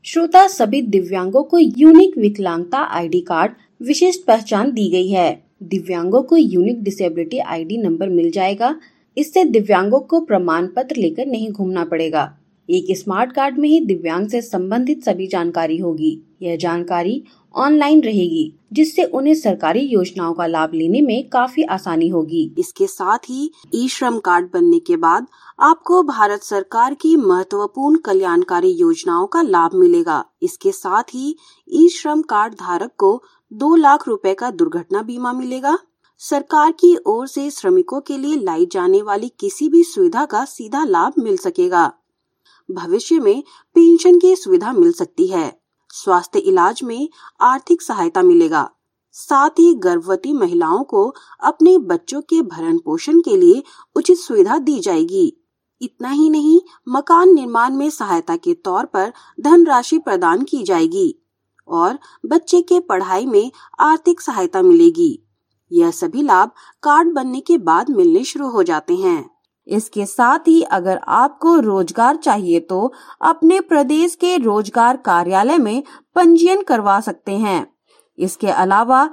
श्रोता, सभी दिव्यांगों को यूनिक विकलांगता आईडी कार्ड विशिष्ट पहचान दी गई है। दिव्यांगों को यूनिक डिसेबिलिटी आईडी नंबर मिल जाएगा। इससे दिव्यांगों को प्रमाण पत्र लेकर नहीं घूमना पड़ेगा। एक स्मार्ट कार्ड में ही दिव्यांग से संबंधित सभी जानकारी होगी। यह जानकारी ऑनलाइन रहेगी, जिससे उन्हें सरकारी योजनाओं का लाभ लेने में काफी आसानी होगी। इसके साथ ही ई श्रम कार्ड बनने के बाद आपको भारत सरकार की महत्वपूर्ण कल्याणकारी योजनाओं का लाभ मिलेगा। इसके साथ ही ई श्रम कार्ड धारक को 2 लाख रुपए का दुर्घटना बीमा मिलेगा। सरकार की ओर से श्रमिकों के लिए लाई जाने वाली किसी भी सुविधा का सीधा लाभ मिल सकेगा। भविष्य में पेंशन की सुविधा मिल सकती है। स्वास्थ्य इलाज में आर्थिक सहायता मिलेगा। साथ ही गर्भवती महिलाओं को अपने बच्चों के भरण पोषण के लिए उचित सुविधा दी जाएगी। इतना ही नहीं, मकान निर्माण में सहायता के तौर पर धनराशि प्रदान की जाएगी और बच्चे के पढ़ाई में आर्थिक सहायता मिलेगी। यह सभी लाभ कार्ड बनने के बाद मिलने शुरू हो जाते हैं। इसके साथ ही अगर आपको रोजगार चाहिए तो अपने प्रदेश के रोजगार कार्यालय में पंजीयन करवा सकते हैं। इसके अलावा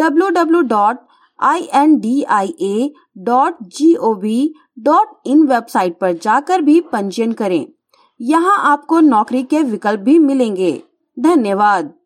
www.india.gov.in वेबसाइट पर जाकर भी पंजीयन करें। यहाँ आपको नौकरी के विकल्प भी मिलेंगे। धन्यवाद।